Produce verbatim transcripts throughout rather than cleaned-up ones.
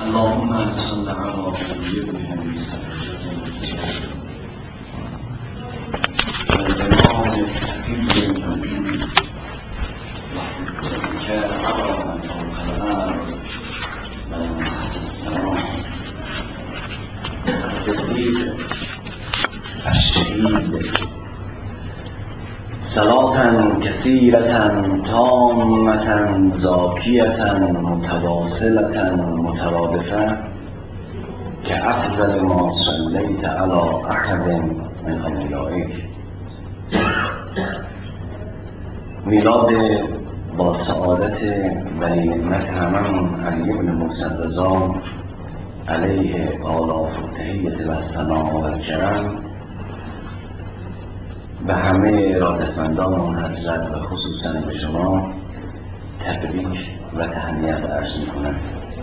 اللهم صل على سيدنا محمد الصديق الشهيد صلاة كثيرة تامة زاكية متواصلة مترادفة كأفضل ما صليت على أحد من أولئك. میلاد با سعادت ولی نعمت هممون علی بن موسی رضا علیه آلاف التحیة و الثنا و الکرم به همه ارادتمندان حضرت و خصوصا به شما تبریک و تهنیت عرض میکنم.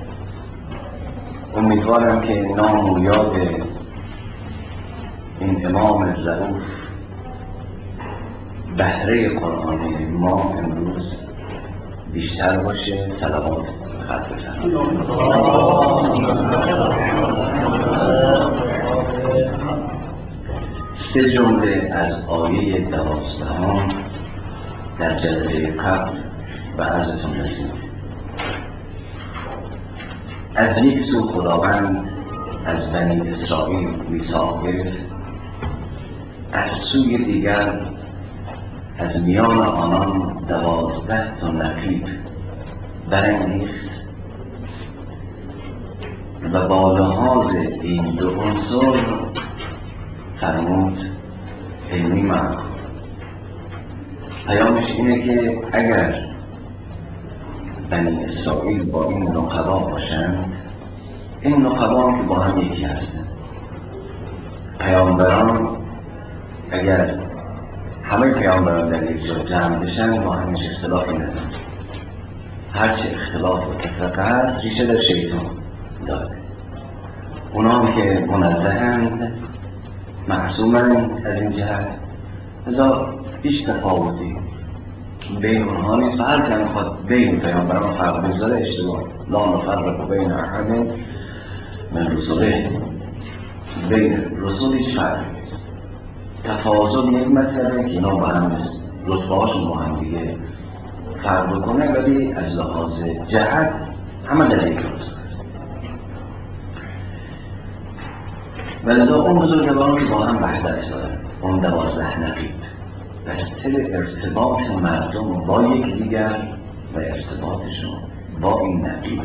امیدوارم که نام و یاد این امام رؤوف بهره قرآن ما امروز بیشتر باشه. صلوات خط بفرمایید. سه جمله از آیه دوازدهم در جلسه قبل به عرضتون رسید. از یک سو خداوند از بنی اسرائیل میثاق گرفت، از سوی دیگر از میان آنان دوازده تا نقیب برانگیخت و با لحاظ این دو عنصر فرمود علمی معنا. پیامش اینه که اگر بنی اسرائیل با این نقبا باشند، این نقبا که با هم یکی هستند، پیامبران اگر همه پیامبران در یک جا جمع بشن با همش اختلافی ندارن. هرچه اختلاف و تفرقه هست ریشه در شیطان داره. اونا که منزهند معصومند از این جهت، ازا هیچ تفاوتی بین اونها نیست و هر که میخواد بین پیامبران فرق بگذاره اشتباه. لا نفرق بین احد من رسوله، بین رسول هیچ فرقی نیست. تفاضل یک مطلبه که اینا با هم نیست، رتبه هاشون با هم دیگه فرق بکنه، ولی از لحاظ جهت همه در یک راست هست. ولذا اون بزرگواران که با هم وحدت داره، اون دوازده نقیب، پس طل ارتباط مردم با یک دیگر و ارتباطشون با این نقیب.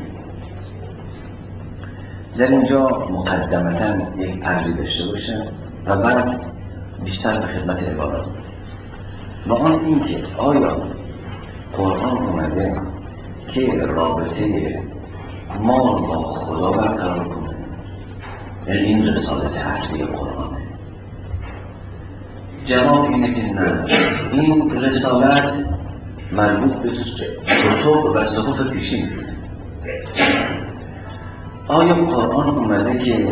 در اینجا مقدمتا یک عرضی داشته باشه و بعد بیشتر به خدمت عبارات و آن این که آیا قرآن اومده که رابطه ما با خدا برقرار کنه؟ یعنی این رسالت اصلی قرآنه. جواب اینه که نه، این رسالت مربوط به کتب و صحف پیشین. آیا قرآن اومده که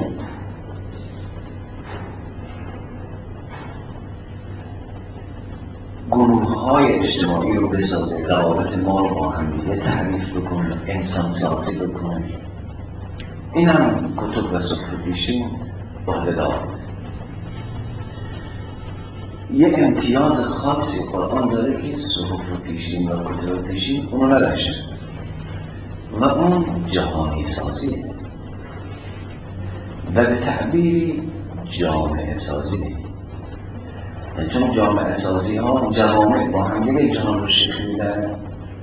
گروه های اجتماعی رو بسازه، روابط ما رو با هم دیگه تعریف بکنه، انسان سازی بکنه؟ این هم کتب و صحف پیشین عهده دار. یه امتیاز خاصی قرآن داره که صحف پیشین و کتب پیشین اونو نداشته و اون جهانی سازیه و به تعبیری جامعه سازیه. چون جامعه سازی ها جوامع با هم دیگه جهان رو شکل میدن.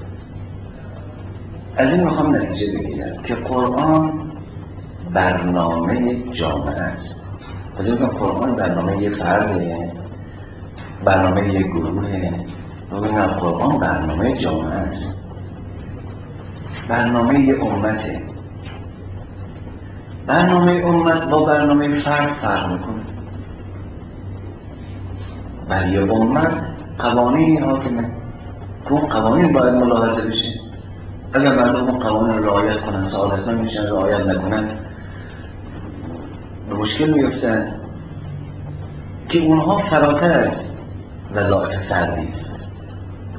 از این میخوام نتیجه بگیرم که قرآن برنامه جامعه است. از این میخوام قرآن برنامه یه فرده، برنامه یه گروهه. ببینم قرآن برنامه جامعه است، برنامه یه امته. برنامه امت با برنامه فرد فرق میکنه. بر یه امت قوانینی حاکمه که اون قوانین باید ملاحظه بشه. اگر مردم اون قوانین رو رعایت کنن سعادتمند میشن، رعایت نکنن به مشکل میفتن که اونها فراتر از وظایف فردی است.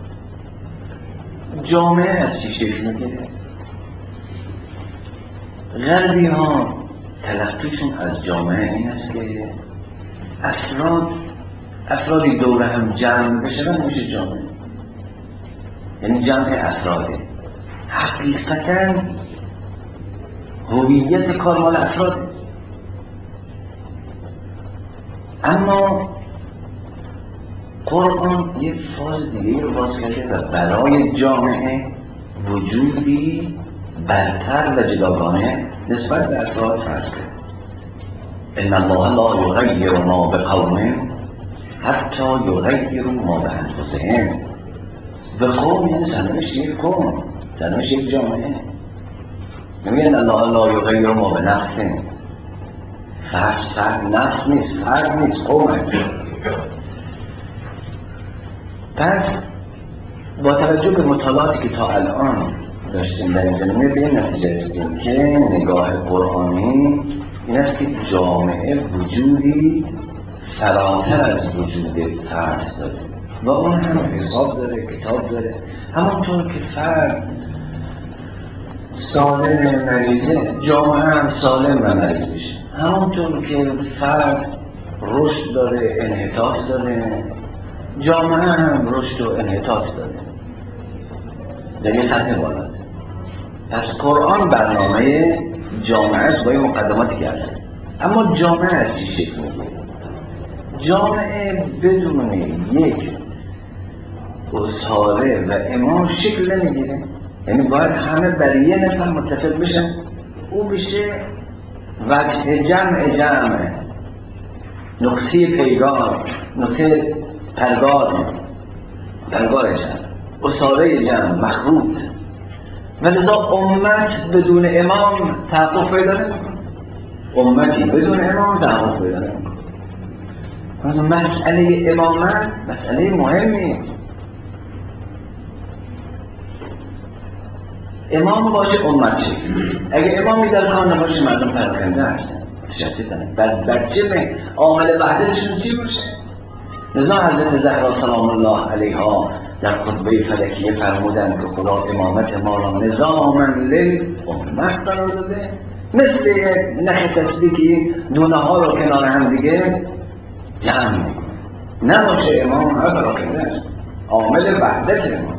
جامعه از چی شکل میگیره؟ غربی ها تلقیشون از جامعه این است که افراد افرادی دور هم جمع بشن میشه جامعه، یعنی جمع افراده. حقیقتا هویت کار مال افراده، اما قرآن یه فاز دیگه رو باز کرده و برای جامعه وجودی برتر و جداگانه نسبت به افراد فرض کرد. ان الله لا یغیر ما بقوم حتی یغیروا ما بانفسهم. به قوم یعنی سرنوشت یک قوم، سرنوشت یک جامعه. نمیگن الله لا یغیر ما بنفس، فرد فرد نفس نیست، فرد نیست، قوم است. پس با توجه به مطالعاتی که تا الان داشتیم در این زمینه به این نتیجه رسیدیم که نگاه قرآنی این است که جامعه وجودی فراتر از وجود فرد داره و اون هم حساب داره، کتاب داره. همونطور که فرد سالم مریضه، جامعه هم سالم و مریض میشه. همونطور که فرد رشد داره، انحطاط داره، جامعه هم رشد و انحطاط داره در یه سطح بالا. پس قرآن برنامه جامعه است با این مقدماتی که هست. اما جامعه از چی شکل میگیره؟ جامعه بدون یک اسطوره و امام شکل نمیگیره. یعنی باید همه بر یه نفر متفق بشن، او بشه وجه جمع جمع، نقطه پیگار، نقطه پرگار، پرگار جمع، اسطوره جمع، مخروط. و لذا امت بدون امام تحقق پیدا نمی‌کنه. امتی بدون امام تحقق پیدا نمی‌کنه. پس مسئله امامت مسئله مهمی است. امام باشه امت شه. اگه امامی در کار نباشه مردم پراکنده هستن، تشتتن. بعد بچه عامل وحدتشون چی باشه؟ لذا حضرت زهرا سلام الله علیها در خطبه فلکیه فرمودند که خدا امامت ما را نظاما للامت قرار داده، مثل یک نخ تسبیحی دونه ها رو کنار هم دیگه جمع میکنه. نباشه امام همه پراکنده است، عامل وحدت امام.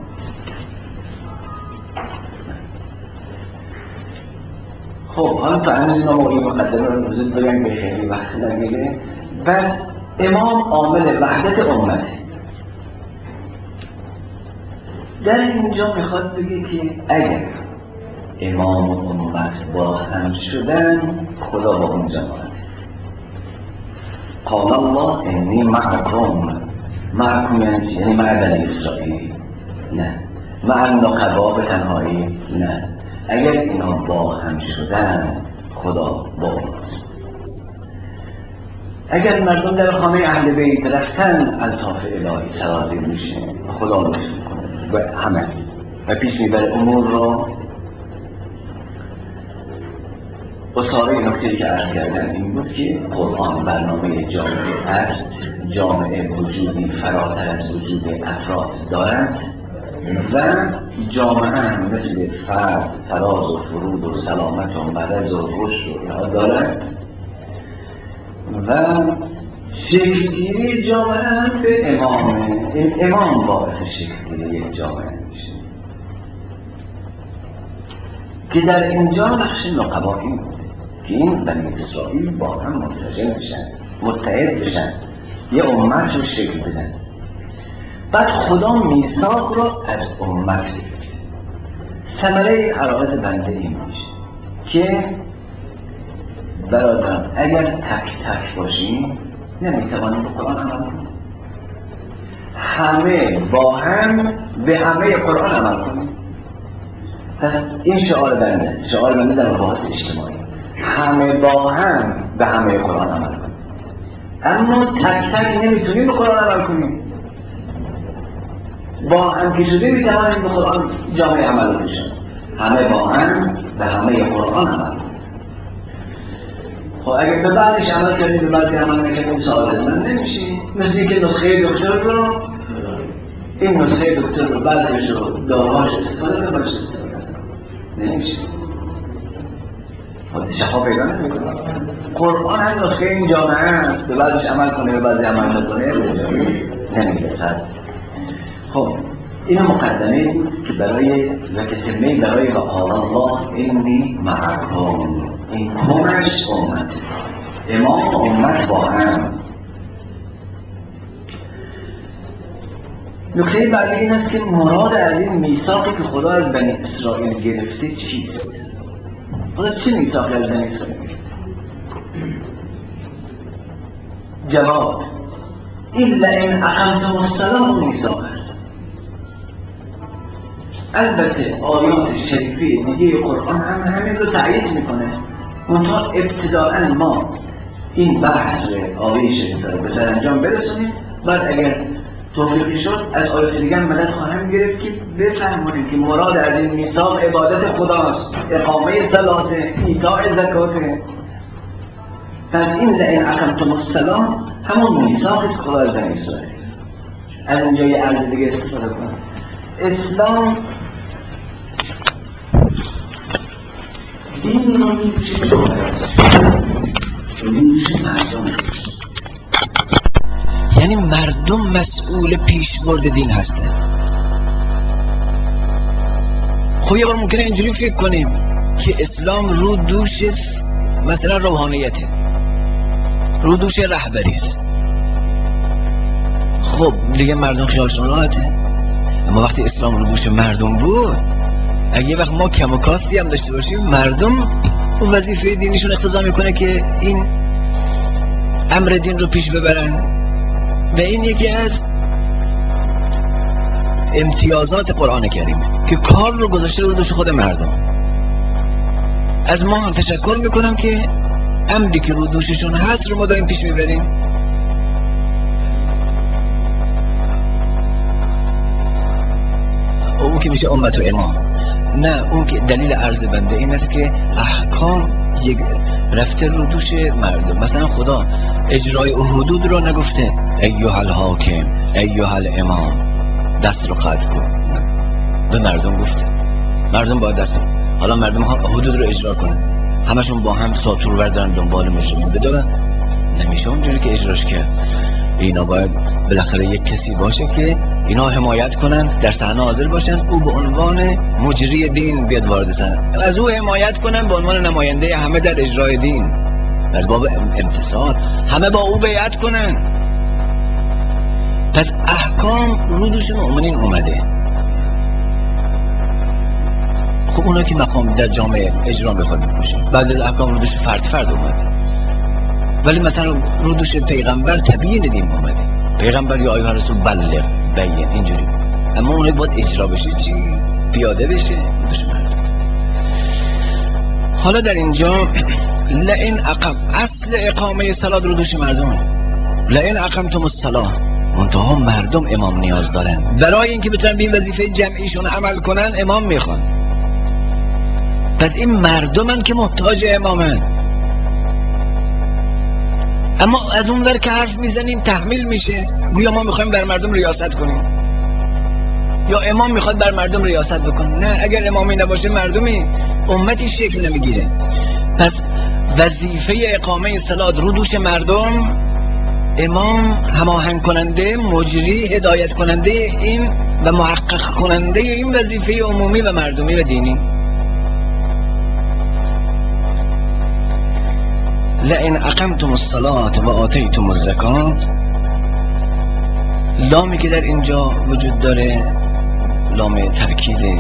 خب حالا تا هنوز اینا موقعی مقدمه رو بزرگ بگم که خیلی وقت نگیره. بس امام عامل وحدت امته. در اینجا میخواد بگه که اگر امام و امت با هم شدن خدا با اون جماعت. قال الله انی معکم. معکم یعنی چی؟ یعنی مع بنی اسرائیل؟ نه. مع نقبا به تنهایی؟ نه. اگر اینا با هم شدن خدا با اوناست. اگر مردم در خانه اهل بیت رفتن الطاف الهی سرازیر میشه، خدا لطف میکنه و همه و پیش میبره امور رو. اصاره نکته‌ای که عرض کردن این بود که قرآن برنامه جامعه است. جامعه وجودی فراتر از وجود افراد دارد و جامعه هم مثل فرد فراز و فرود و سلامت و مرض و رشد و اینها دارد و شکلگیری جامعه هم به امامه. این امام باعث شکلگیری یک جامعه میشه که در اینجا نقش نقبا این بوده که این بنی اسرائیل با هم منسجم بشن، متحد بشن، یه امت رو شکل بدن. بعد خدا میثاق رو از امت گرفت. ثمره عرایض بنده این میشه که برادران اگر تک تک باشیم نمیتوانیم به قرآن عمل کنیم. همه با هم به همه قرآن عمل کنیم. پس این شعار بنده است. شعار بنده در مباحث اجتماعی همه با هم به همه قرآن عمل کنیم. اما تک تک نمیتونیم به قرآن عمل کنیم. با هم که شده میتوانیم به قرآن جامعه عمل کنیم. همه با هم به همه قرآن عمل کنیم. خب اگر به بعضیش عمل کردیم به بعضی عمل نکردیم سعادت من نمیشیم. مثل اینکه نسخه دکتر رو این نسخه دکتر رو بعضیش رو داروهاش استفاده کنیم، بعضیش استفاده کنیم نمیشه. خودش ها پیدا نمیکنه. قرآن هم نسخه این جامعه است، به بعضیش عمل کنه به بعضی عمل نکنه نمیرسد. خب این مقدمه بود که برای و تتمه برای و قال الله اینی معکم. این کمش امت، امام امت با هم. نکته بعدی این است که مراد از این میثاقی که خدا از بنی اسرائیل گرفته چیست؟ خدا چه میثاقی از بنی اسرائیل گرفته؟ جواب الا ان اقمتم الصلاه اون میثاق است. البته آیات شریفه دیگه قرآن هم همین رو تأیید میکنه. منتها ابتداءً ما این بحث آیه شریفه رو به سرانجام برسونیم، بعد اگر توفیقی شد از آیات دیگه هم مدد خواهم گرفت که بفهمونیم که مراد از این میثاق عبادت خداست، اقامه صلات، ایتاء زکات. پس این لئن اقمتم الصلاة همون میثاقی که خدا از بنی اسرائیل. از اینجا یه عرض دیگه استفاده کنم. اسلام دین رو میپوشه که مردم، یعنی مردم مسئول پیشبرد دین هستن. خب یه بار ممکنه اینجوری فکر کنیم که اسلام رو دوش مثلا روحانیته، رو دوش رهبریست. خب دیگه مردم خیالشون راحته. اما وقتی اسلام رو دوش مردم بود، اگه یه وقت ما کم و کاستی هم داشته باشیم، مردم وظیفه دینیشون اقتضا میکنه که این امر دین رو پیش ببرن و این یکی از امتیازات قرآن کریمه که کار رو گذاشته رو دوش خود مردم. از ما هم تشکر میکنم که امری که رو دوششون هست رو ما داریم پیش میبریم. اون که میشه امت و امام. نه، اون که دلیل عرض بنده این است که احکام یک رفته رو دوش مردم. مثلا خدا اجرای حدود رو نگفته ایها الحاکم ایها الامام دست رو قطع کن، به مردم گفته مردم باید دست. حالا مردم حدود رو اجرا کنه، همشون با هم ساطور بردارن دنبال مجرمین بدون، نمیشه اونجوری که اجراش کرد. اینا باید بالاخره یک کسی باشه که اینا حمایت کنن، در صحنه حاضر باشن، او به عنوان مجری دین بیاد وارد صحنه، از او حمایت کنن به عنوان نماینده همه در اجرای دین، از باب امتصال همه با او بیعت کنن. پس احکام رو دوش مؤمنین اومده. خب اونا که مقام در جامعه اجرا میخواد بکشه، بعضی از احکام رو دوش فرد فرد اومده، ولی مثلا رو دوش پیغمبر تبیین دین اومده. پیغمبر یا ایها رسول بلغ بین اینجوری، اما اونایی باید اجرا بشه، چی پیاده بشه دوش مردم. حالا در اینجا لئن اقم، اصل اقامه صلات رو دوش مردم. لئن اقمتم الصلاه، منتها مردم امام نیاز دارن. برای اینکه بتونن به این وظیفه جمعیشون عمل کنن امام میخوان. پس این مردمن که محتاج امامن. اما از اون ور که حرف میزنیم تحمیل میشه گویا ما میخوایم بر مردم ریاست کنیم یا امام میخواد بر مردم ریاست بکنه. نه، اگر امامی نباشه مردمی امتی شکل نمیگیره. پس وظیفه اقامه صلات رو دوش مردم، امام هماهنگ کننده، مجری، هدایت کننده این و محقق کننده این وظیفه عمومی و مردمی و دینی. لئن اقمتم الصلاة و آتیتم الزکات، لامی که در اینجا وجود داره لام تأکیده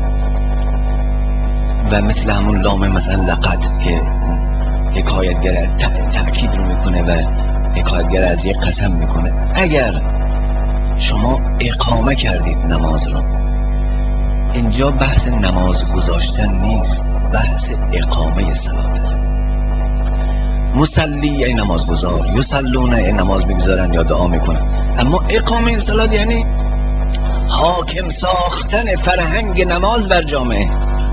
و مثل همون لام مثلا لقد که حکایتگر تأکید رو میکنه و حکایتگر از یک قسم میکنه. اگر شما اقامه کردید نماز رو، اینجا بحث نماز گذاشتن نیست، بحث اقامه صلات است. مصلی یعنی نمازگزار، یصلون یعنی نماز میگذارن یا دعا میکنن. اما اقامه صلات یعنی حاکم ساختن فرهنگ نماز بر جامعه.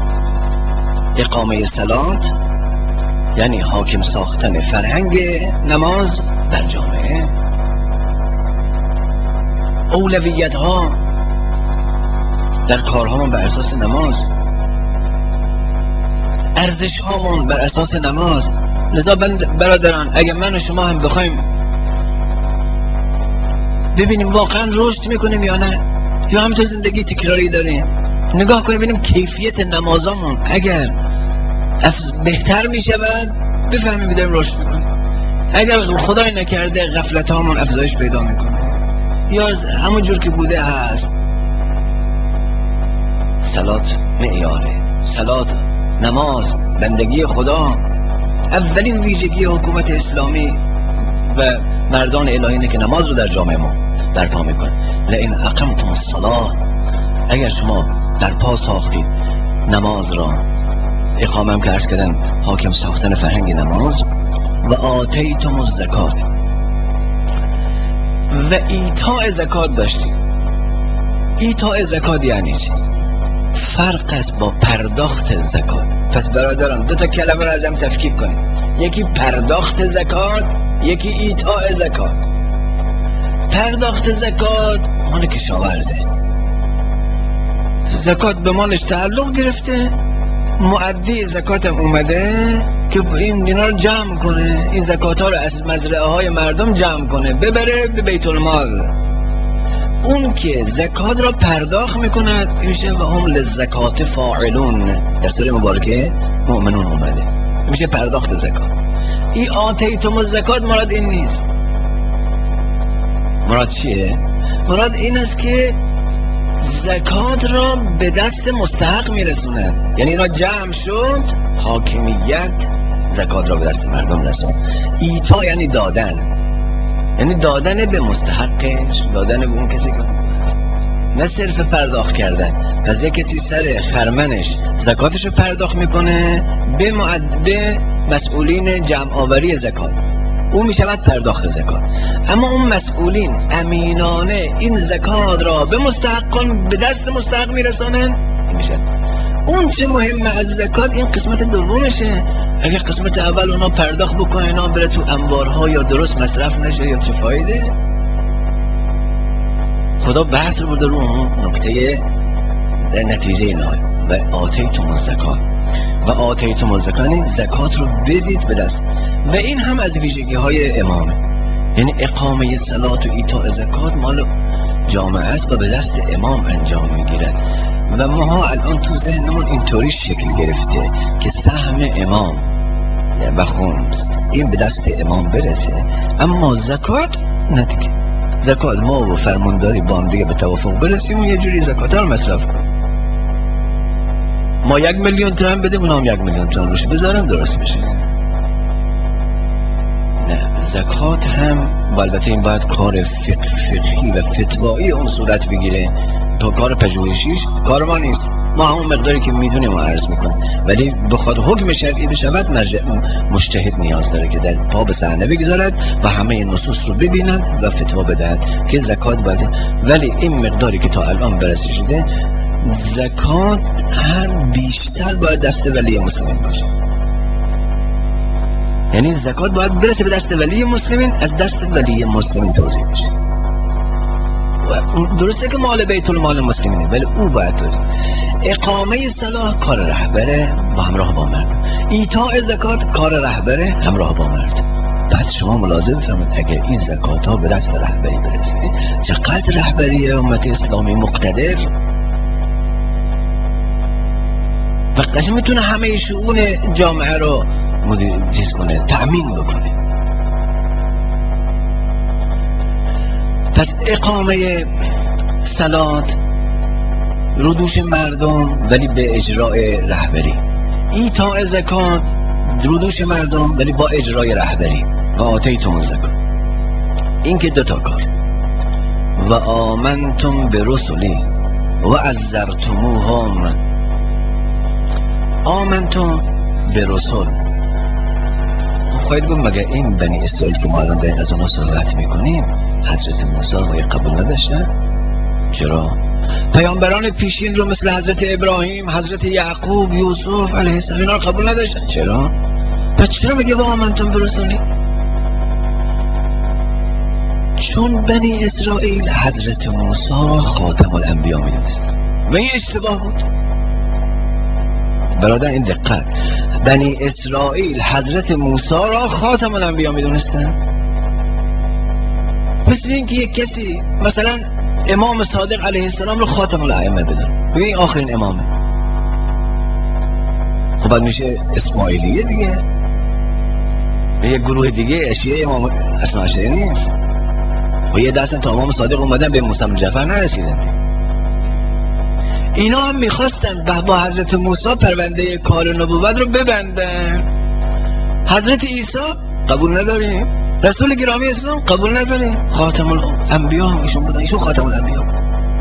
اقامه صلات یعنی حاکم ساختن فرهنگ نماز در جامعه. اولویت ها در کارها بر اساس نماز. ارزش هامون بر اساس نماز. لذا برادران اگه من و شما هم بخوایم ببینیم واقعا رشد میکنیم یا نه، یا هم تو زندگی تکراری داریم، نگاه کنیم ببینیم کیفیت نمازامون اگر بهتر میشود بفهمیم بدیم رشد میکنیم. اگر خدای نکرده غفلت هامون افزایش پیدا میکنه یا همون جور که بوده هست. صلات معیاره، صلات نماز بندگی خدا اولین ویژگی حکومت اسلامی و مردان الهی که نماز رو در جامعه ما برپا میکنه. لئن اقمتم الصلاه، اگر شما برپا ساختید نماز را، اقامه هم که عرض کردم حاکم ساختن فرهنگ نماز، و آتیتم الزکات و ایتاء زکات داشتید. ایتاء زکات یعنی چی؟ فرق است با پرداخت زکات. پس برادران دو تا کلمه را از هم تفکیک کنید، یکی پرداخت زکات، یکی ایتاء زکات. پرداخت زکات مال کشاورزه، زکات به مالش تعلق گرفته، مؤدی زکات هم اومده که این اینا رو جمع کنه، این زکات ها رو از مزرعه های مردم جمع کنه ببره به بیت المال. اون که زکات را پرداخت میکند میشه و هم للزکات فاعلون، در سوره مبارکه مؤمنون اومده، میشه پرداخت زکات. ای آتیتم الزکات مراد این نیست. مراد چیه؟ مراد این است که زکات را به دست مستحق میرسونن، یعنی اینا جمع شد، حاکمیت زکات را به دست مردم رسون. ایتا یعنی دادن، یعنی دادن به مستحقش، دادن به اون کسی که نه صرف پرداخت کردن. پس یک کسی سر خرمنش زکاتش رو پرداخت میکنه به معد مسئولین جمع آوری زکات، اون میشود پرداخت زکات. اما اون مسئولین امینانه این زکات را به مستحقان به دست مستحق میرسانن، این میشه. اون چه مهمه از زکات این قسمت دومشه. اگه قسمت اول اونا پرداخت بکنه اینا بره تو انبارها یا درست مصرف نشه یا چه فایده؟ خدا بحث رو برده رو اون نکته در نتیجه نهایی. و آتیتم الزکات، و آتیتم الزکات یعنی زکات رو بدید به دست. و این هم از ویژگی های امامه، یعنی اقامه صلات و ایتاء زکات مال جامعه است و به دست امام انجام میگیرد. و ما الان تو ذهنمون اینطوری شکل گرفته که سهم امام و خمس این به دست امام برسه، اما زکات نه دیگه. زکات ما و فرمانداری با هم دیگه به توافق برسیم و یه جوری زکات ها رو مصرف کنیم. ما یک میلیون تومان بدیم اونا هم یک میلیون تومان روش بذارن درست بشه. نه، زکات هم البته این باید کار فقه فقهی و فتوایی اون صورت بگیره، تو کار پژوهشیش کار ما نیست، ما همون مقداری که میدونیم و عرض میکنیم. ولی بخواد حکم شرعی بشود مرجع مجتهد نیاز داره که در پا به صحنه بگذارد و همه نصوص رو ببیند و فتوا بدهد که زکات باید. ولی این مقداری که تا الان بررسی شده، زکات هم بیشتر باید دست ولی مسلمین باشه، یعنی زکات باید برسه به دست ولی مسلمین، از دست ولی مسلمین توزیع بشه. درسته که مال بیت المال مسلمینه ولی او باید توزیع. اقامه صلاح کار رهبره با همراه با مردم، ایتاء زکات کار رهبره همراه با مردم. بعد شما ملاحظه بفرمایید اگر این زکات ها به دست رهبری برسه چقدر رهبری امت اسلامی مقتدر و قشنگ میتونه همه شؤون جامعه رو مدیریت کنه، تأمین بکنه. پس اقامه صلات رو دوش مردم ولی به اجرای رهبری، ایتاء زکات رو دوش مردم ولی با اجرای رهبری. و آتیتم الزکات این که دوتا کار. و آمنتم برسلی و عزرتموهم، آمنتم برسول. خواهید گفت مگه این بنی اسرائیل که ما الان داریم از اونها صحبت میکنیم حضرت موسی رو قبول نداشتن؟ چرا؟ پیامبران پیشین رو مثل حضرت ابراهیم، حضرت یعقوب، یوسف علیه السلام اینا رو قبول نداشتن؟ چرا؟ پس چرا میگه و آمنتم برسولی؟ چون بنی اسرائیل حضرت موسی خاتم الانبیا میدونستن و این اشتباه بود. برادر این دقت، بنی اسرائیل حضرت موسی را خاتم الانبیا میدونستن. مثل اینکه یک کسی مثلا امام صادق علیه السلام رو خاتم الائمه بدن، بگه این آخرین امامه. خب بعد میشه اسماعیلیه دیگه، یک گروه دیگه اشیاء امام اصلا اشیاء نیست. و یه دستن تا امام صادق اومدن به موسی بن جعفر نرسیدن. اینا هم میخواستن با حضرت موسی پرونده کار نبوت رو ببندن. حضرت عیسی قبول نداریم، رسول گرامی اسلام قبول نداریم، خاتم الانبیا هم ایشون بودن، ایشون خاتم الانبیا بود.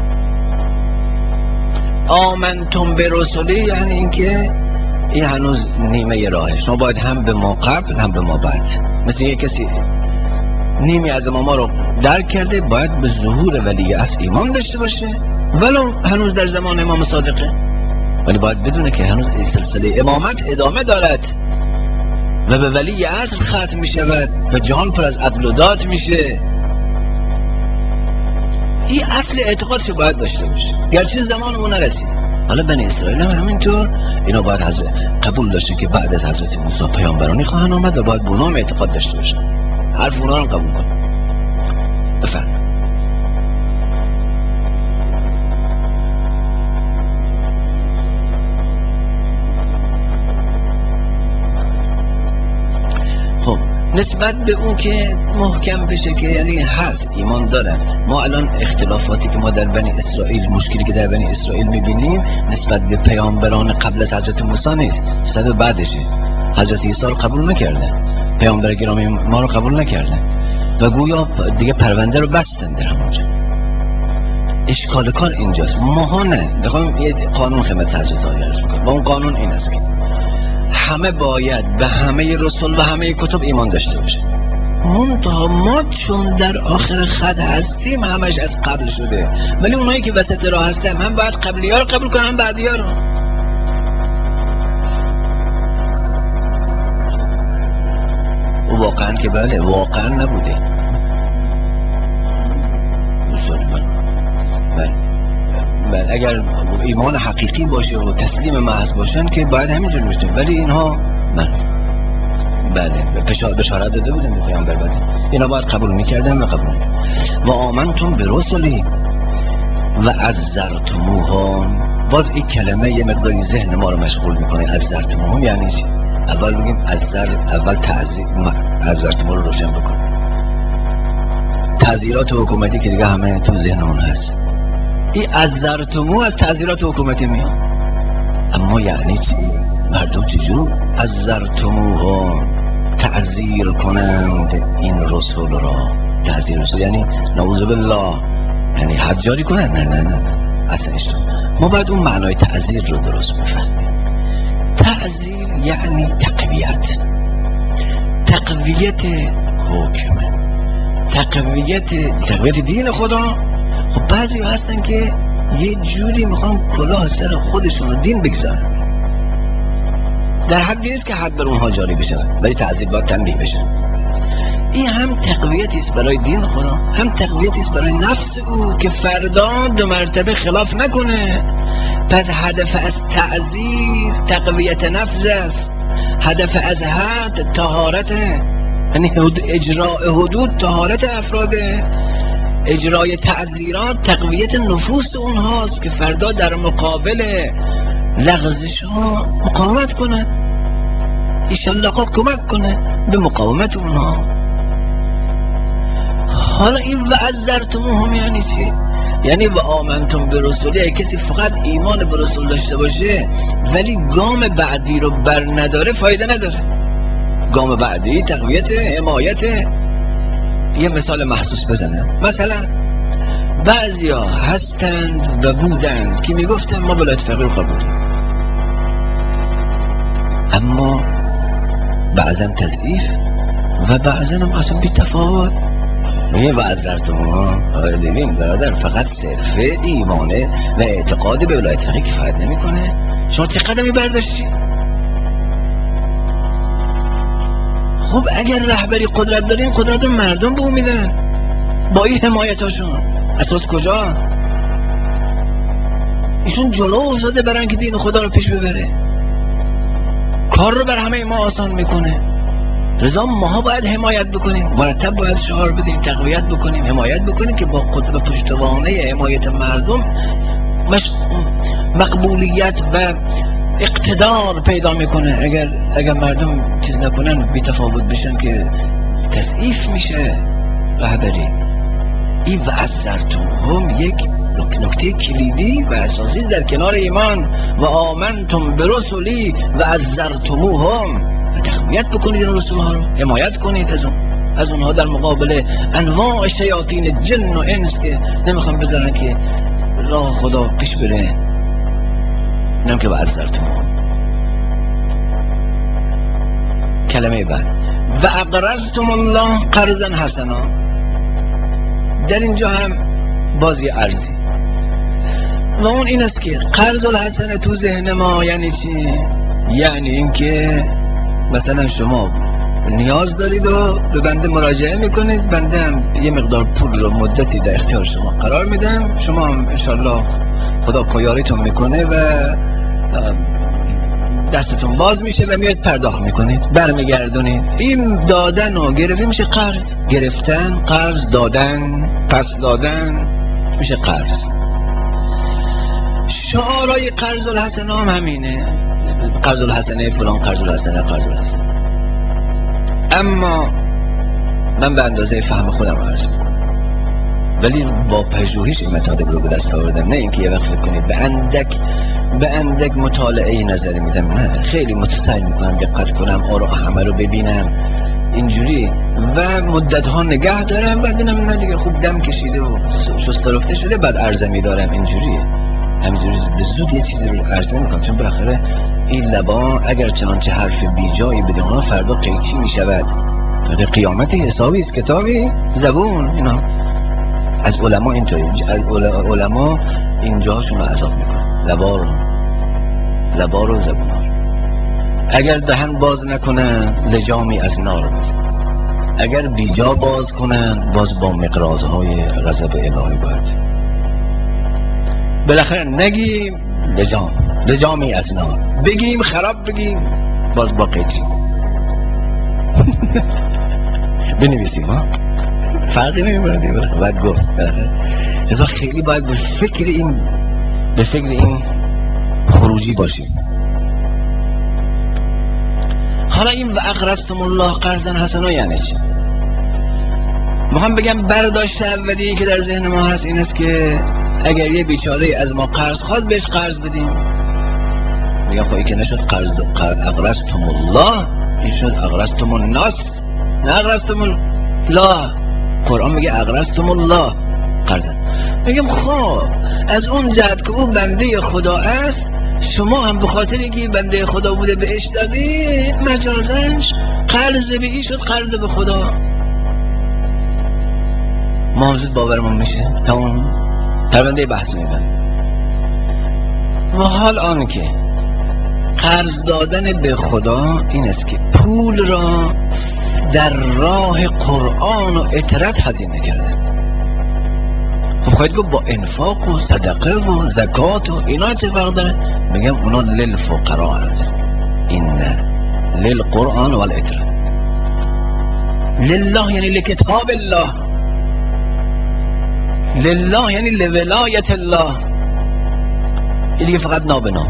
آمنتم به رسولی یعنی اینکه این هنوز نیمه راهه، شما باید هم به ما قبل هم به ما بعد. مثل یک کسی نیمی از ما رو درک کرده، باید به ظهور ولی عصر ایمان داشته باشه، ولو هنوز در زمان امام صادقه، ولی باید بدونه که هنوز این سلسله امامت ادامه دارد و به ولی عصر ختم می شود و جهان پر از عدل و داد میشه. این اصل اعتقادش باید داشته باشه، گرچه زمان اون نرسید. حالا بنی اسرائیل هم همینطور، اینا باید حضرت قبول داشته که بعد از حضرت موسی پیامبرانی خواهند آمد و باید بونام اعتقاد داشته باشه، حرف اونا رو قبول کن. بفهم. خب نسبت به اون که محکم بشه که یعنی هست ایمان داره، ما الان اختلافاتی که ما در بنی اسرائیل، مشکلی که در بنی اسرائیل میبینیم نسبت به پیامبران قبل از حضرت موسی نیست، نسبت به بعدشه. حضرت عیسی رو قبول نکردن، پیامبر گرامی ما رو قبول نکردن و گویا دیگه پرونده رو بستن در همونجا. اشکال کار اینجاست، ماها نه. بخوام یه قانون خدمت حضرت عالی عرض میکنم و اون قانون این است که همه باید به همه رسول و همه کتب ایمان داشته باشه. منتها ما چون در آخر خط هستیم همش از قبل شده، ولی اونایی که وسط راه هستن هم باید قبلی ها رو قبول کنن هم بعدی ها رو. و واقعا که بله واقعا نبوده. بله بله اگر ایمان حقیقی باشه و تسلیم محض باشن که باید همینجور بشه، ولی اینها بله بله بشارت داده بودن به پیامبر بده، اینا باید قبول میکردن و قبول نکردن. و آمنتم به رسولی و عزرتموهم، باز این کلمه یه مقداری ذهن ما رو مشغول میکنه. عزرتموهم یعنی چی؟ اول بگیم عزر، اول تعزیر، عزرتموهم رو روشن بکن. تعزیرات حکومتی که دیگه همه تو ذهنمون هست، این عزرتموه از تعزیرات حکومتی میاد. اما یعنی چی؟ مردم چجور عزرتموهم تعزیر کنند این رسول را؟ تعزیر رسول یعنی نعوذ بالله یعنی حجاری کنند؟ نه نه نه نه اصلا اشتباه. ما باید اون معنای تعزیر رو درست بفهمیم. تعزیر یعنی تقویت، تقویت حکم، تقویت تقویت دین خدا. خب بعضی هستن که یه جوری میخوان کلاه سر خودشون رو دین بگذارن، در حدی نیست که حد بر اونها جاری بشه، ولی تعذیب باید تنبیه بشه. این هم تقویتی است برای دین خدا، هم تقویتی است برای نفس او که فردا دو مرتبه خلاف نکنه. پس هدف از تعذیر تقویت نفس است، هدف از حد طهارته، یعنی اجراء حدود طهارت افراده، اجرای تعذیرات تقویت نفوس اونهاست که فردا در مقابل لغزش ها مقاومت کنه، ایشالله کمک کنه به مقاومت اونها. حالا این و عزرتموهم یعنی چی؟ یعنی و آمنتم به رسولی، کسی فقط ایمان به رسول داشته باشه ولی گام بعدی رو بر نداره فایده نداره. گام بعدی تقویت، حمایت. یه مثال محسوس بزنم، مثلا بعضی ها هستند و بودند که میگفتن ما ولایت فقیه رو قبول داریم، اما بعضا تضعیف و بعضا هم اصلا بی تفاوت. میگه و عزرتموها ببین برادر، فقط صرف ایمانه و اعتقاد به ولایت فقیه کفایت نمیکنه. شما چه قدمی برداشتی؟ خب اگر رهبری قدرت دارین، قدرت مردم به اون میدن با این حمایتاشون. اساس کجا؟ ایشون جلو افتاده برن که دین خدا رو پیش ببره. کار رو بر همه ما آسان میکنه. لذا ما باید حمایت بکنیم، مرتب باید شعار بدیم، تقویت بکنیم، حمایت بکنیم که با قطب پشتوانه حمایت مردم مش... مقبولیت و اقتدار پیدا میکنه. اگر اگر مردم چیز نکنن، بی تفاوت بشن، که تضعیف میشه رهبری. این و عزرتموهم یک نکته کلیدی و اساسی در کنار ایمان و آمنتم برسولی و عزرتموهم، و تقویت بکنید این رسول ها رو، حمایت کنید از اون از اونها در مقابل انواع شیاطین جن و انس که نمیخوام بذارن که راه خدا پیش بره. اینم که و عزرتموهم. کلمه بعد و اقرضتم الله قرضا حسنا. در اینجا هم بازی ارزی و اون این است که قرض الحسنه تو ذهن ما یعنی چی؟ یعنی اینکه مثلا شما نیاز دارید و به بنده مراجعه میکنید، بنده هم یه مقدار پول رو مدتی در اختیار شما قرار میدم، شما هم انشالله خدا پایاریتون میکنه و دستتون باز میشه و میاد پرداخت میکنید، برمیگردونید. این دادن و گرفتن میشه قرض. گرفتن قرض، دادن پس دادن میشه قرض. شعارای قرض الحسنه هم همینه، قرض الحسنه فلان، قرض الحسنه، قرض الحسنه. اما من به اندازه فهم خودم عرض میکنم، ولی با پژوهش این مطالب رو به دست آوردم. نه اینکه یه وقت فکر کنید به اندک به اندک مطالعه نظری میدم، نه، خیلی متسعی میکنم دقت کنم، آرا همه رو ببینم اینجوری و مدت ها نگه دارم، بعد ببینم نه دیگه خوب دم کشیده و شسته رفته شده، بعد عرضه میدارم. اینجوری همینجوری به زود یه چیزی رو عرضه نمیکنم، چون بالاخره این لبا اگر چنانچه حرف بیجایی بدون فردا قیچی میشود. فردا قیامت حسابی است، کتابی زبون. اینا از علما اینطوری، از علما اینجاشون رو عذاب میکنن، لبا رو لبا رو زبون ها. اگر دهن باز نکنن لجامی از نار بزن، اگر بیجا باز کنن باز با مقراضهای غضب الهی باید. بالاخره نگیم لجام لجامی از نار، بگیم خراب، بگیم باز با قیچی. بنویسیم ها، فرقی نمیکنه دیگه، باید گفت. لذا خیلی باید به فکر این به فکر این خروجی باشیم. حالا این و اقرضتم الله قرضا حسنا یعنی چی؟ میخوام بگم برداشت اولی که در ذهن ما هست این است که اگر یه بیچاره از ما قرض خواست بهش قرض بدیم. میگم خب این که نشد قرض اقرضتم الله، این شد اقرضتم الناس، نه اقرضتم الله. قرآن میگه اقرضتم الله قرضا. میگم خب از اون جهت که او بنده خدا است، شما هم به خاطر اینکه بنده خدا بوده بهش دادی، مجازش قرض به این شد قرض به خدا. موضوع باورمون میشه؟ تمام پرونده بحث میبن. و حال آن که قرض دادن به خدا این است که پول را در راه قرآن و اطرت هزینه کردن. خب خواهید گفت با انفاق و صدقه و زکات و اینا اتفاق داره؟ میگم اونا للفقراء است. این نه، للقرآن و الاطرت. لله یعنی لکتاب الله، لله یعنی لولایت الله. این دیگه فقط ناب ناب.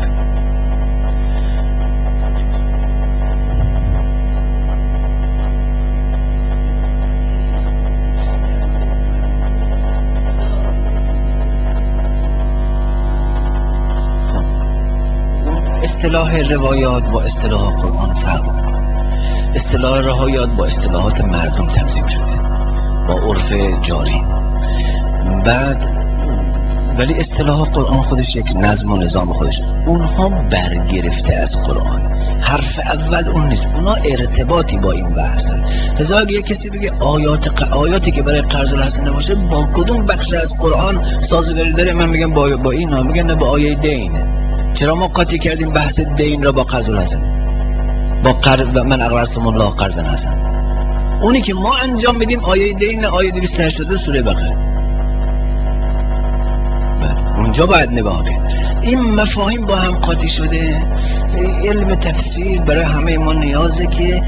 اصطلاح روایات با اصطلاح قرآن فرق داره. اصطلاح روایات با اصطلاحات مردم تنظیم شده، با عرف جاری. بعد ولی اصطلاح قرآن خودش یک نظم و نظام خودش، اونها برگرفته از قرآن. حرف اول اون نیست، اونها ارتباطی با این بحث داره. لذا اگه کسی بگه آیات ق... آیاتی که برای قرض الحسنه باشه با کدوم بخش از قرآن سازگاری داره، من میگم با با اینا، میگن نه با آیه دین. چرا ما قاطی کردیم بحث دین را با قرض الحسنه؟ با قرض من اقرضتم الله قرضا حسنا. اونی که ما انجام بدیم آیه دین، آیه دویست و هشتاد و دو سوره بقره. اینجا باید نگاه کرد. این مفاهیم با هم قاطی شده. علم تفسیر برای همه ما نیازه که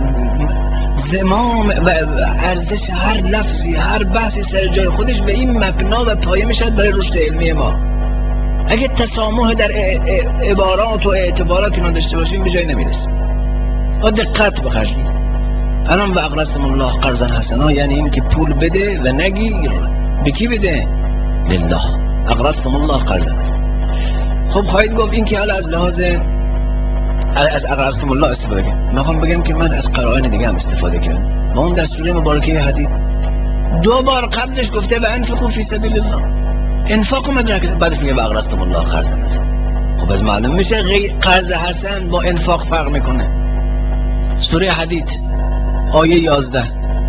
زمام و ارزش هر لفظی، هر بحثی سر جای خودش به این مبنا و پایه میشد برای رشد علمی ما. اگه تسامح در عبارات و اعتبارات اینا داشته باشیم به جای نمیرسیم. با دقت بخرج میدیم. الان و اقرضتم الله قرضا حسنا یعنی این که پول بده و نگیر. به کی بده؟ لله. اقرضتم الله قرضا حسنا. خب خواهید گفت این که حالا از لحاظ از اقرضتم الله استفاده کنم. من خواهم بگم که من از قرائن دیگه هم استفاده کردم. ما اون در سوره مبارکه حدید دو بار قبلش گفته و انفقوا فی سبیل الله. انفاق مدرک بعدش میگه و اقرضتم الله قرضا حسنا. خب از معلوم میشه قرض حسن با انفاق فرق میکنه. سوره حدید آیه یازده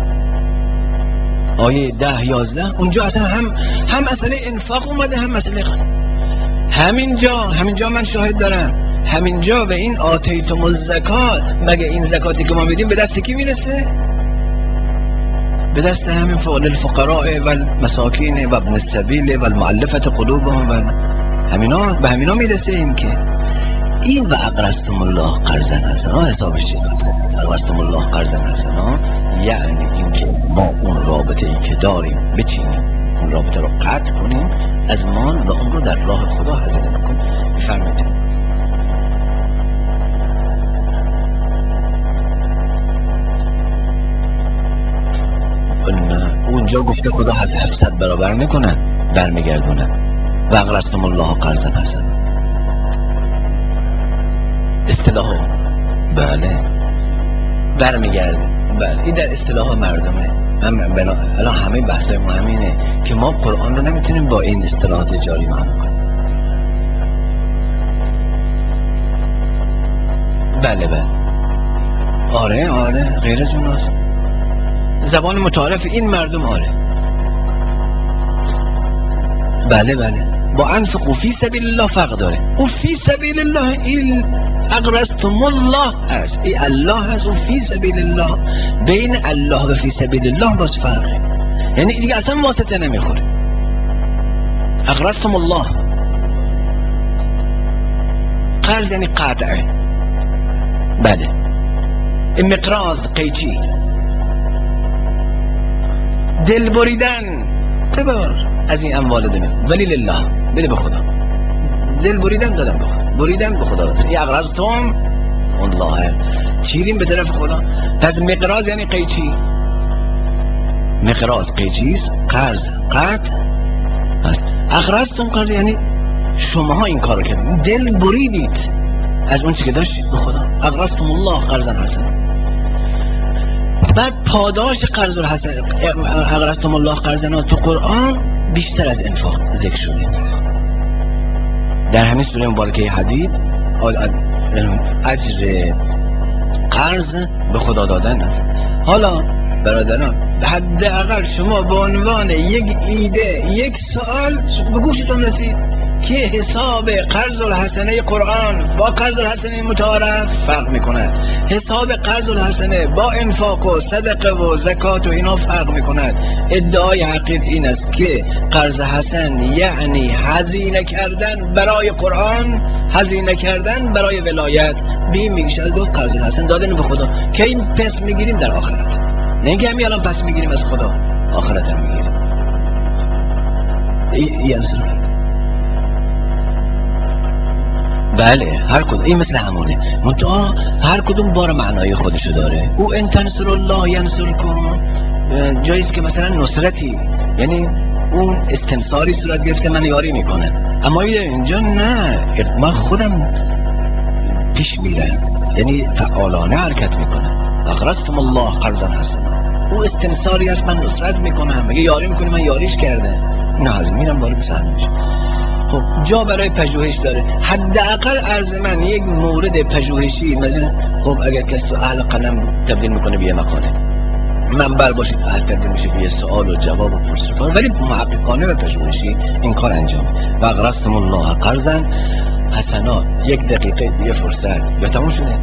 آیه ده یازده اونجا اصلا هم هم مسئله انفاق اومده هم مسئله قرض. همینجا همینجا من شاهد دارم. همینجا به این آتیتم الزکات، مگه این زکاتی که ما میدیم به دست کی میرسه؟ به دست همین فقراء الفقراء و المساکین و ابن السبیل و المؤلفه قلوبهم و همینا به همینا میرسه. این که این و اقرضتم الله قرضا حسنا حسابش چیه؟ اقرضتم الله قرضا حسنا یعنی این که ما اون رابطه ای که داریم بچینیم، اون رابطه رو قطع کنیم، از مال و اون رو در راه خدا هزینه بکنیم. بفرمایید. اونجا گفته خدا هفتصد برابر میکنه برمیگردونه و اقرضتم الله قرضا حسنا. اصطلاح بله برمیگرده. بله این در اصطلاح مردمه. من بنا... الان همه بحثای ما همینه که ما قرآن رو نمیتونیم با این اصطلاحات جاری معنی کنیم. بله بله آره آره غیر از اوناست. زبان متعارف این مردم آره. بله بله با انفقوا فی سبیل الله فرق داره. او فی سبیل الله این اقرضتم الله هست، ای الله هست. و فی سبیل الله بین الله و فی سبیل الله باز فرقه. یعنی دیگه اصلا واسطه نمیخوره. اقرضتم الله قرض یعنی قطعه. بله مقراض قیچی، دل بریدن ببر از این اموال دنیا ولی لله بده به خدا. دل بریدن دادم به خدا، بریدن به خدا دادم. ای اقرضتم الله چیریم به طرف خدا. پس مقراض یعنی قیچی. مقراض قیچیست، قرض قطع هست. اقرضتم قرض یعنی شماها این کارو کردید، دل بریدید از اون چی که داشتید به خدا. اقرضتم الله قرضا حسنا. بعد پاداش قرض الحسن اقرضتم الله قرضا تو قرآن بیشتر از انفاق ذکر شده. در همین سوره مبارکه حدید اجر قرض به خدا دادن است. حالا برادران حداقل شما به عنوان یک ایده، یک سوال به گوشتون رسید که حساب قرض الحسنه قرآن با قرض الحسنه متعارف فرق میکنه. حساب قرض الحسنه با انفاق و صدقه و زکات و اینا فرق میکنه. ادعای حقیق این است که قرض حسن یعنی هزینه کردن برای قرآن، هزینه کردن برای ولایت. بیم میگه گفت قرض الحسن دادن به خدا که این پس میگیریم در آخرت. نگه همی الان پس میگیریم از خدا، آخرت هم میگیریم. ای انصر بله هر کدوم این مثل همونه، منتها هر کدوم بار معنای خودشو داره. او ان تنصروا الله ینصرکم جاییست که مثلا نصرتی یعنی اون استنصاری صورت گرفته من یاری میکنه، اما اینجا نه، من خودم پیش میرم یعنی فعالانه حرکت میکنه. اقرضتم الله قرضا حسنا او استنصاری است، من نصرت میکنم، میگه یاری میکنه من یاریش کرده. نه از میرم وارد صحنه میشه. خب جا برای پژوهش داره. حداقل عرض من یک مورد پژوهشی مثلا خب اگر کسی تو اهل قلم تبدیل میکنه به یه مقاله منبر باشید، اهل تبدیل میشه به یه سوال و جواب و پرسش‌ها، ولی محققانه و پژوهشی این کار انجام. و اقرضتم الله قرضا حسنا. یک دقیقه دیگه فرصت یا تموم شده.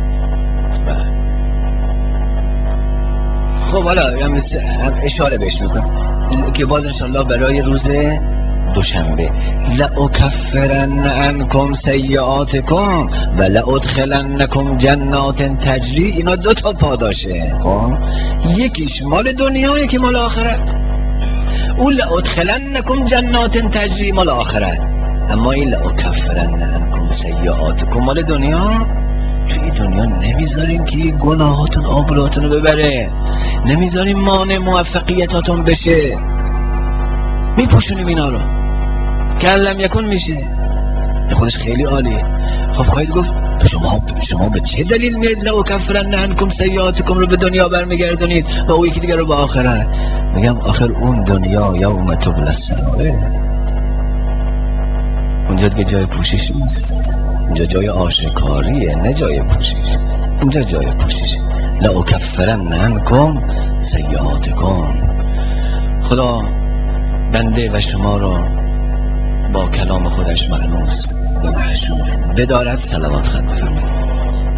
خب حالا اشاره بهش میکنم که باز انشالله برای روز دوشنبه لأکفرن عنکم سیئاتکم و لأدخلنکم جنات تجری. اینا دو تا پاداشه، یکیش مال دنیا یکی مال آخرت. اون لأدخلنکم جنات تجری مال آخرت، اما این لأکفرن عنکم سیئاتکم مال دنیا. توی دنیا نمیذاریم که گناهاتون آبروتون رو ببره، نمیذاریم مانع موفقیتاتون بشه، میپوشونیم اینا رو. کلم یکون میشه، خودش خیلی عالیه. خب خواهید گفت شما شما به چه دلیل میاد لأکفرن عنکم سیئاتکم رو به دنیا برمیگردونید و اون یکی دیگه رو به آخرت؟ میگم آخر اون دنیا یوم تبلی السرائر، اونجا دیگه جای پوشش نیست، اونجا جای آشکاریه نه جای پوشش. اونجا جای پوشش. لأکفرن عنکم سیئاتکم. خدا بنده و شما رو با کلام خودش مأنوس و محشور بدارد. صلوات خواهد بفرمایید.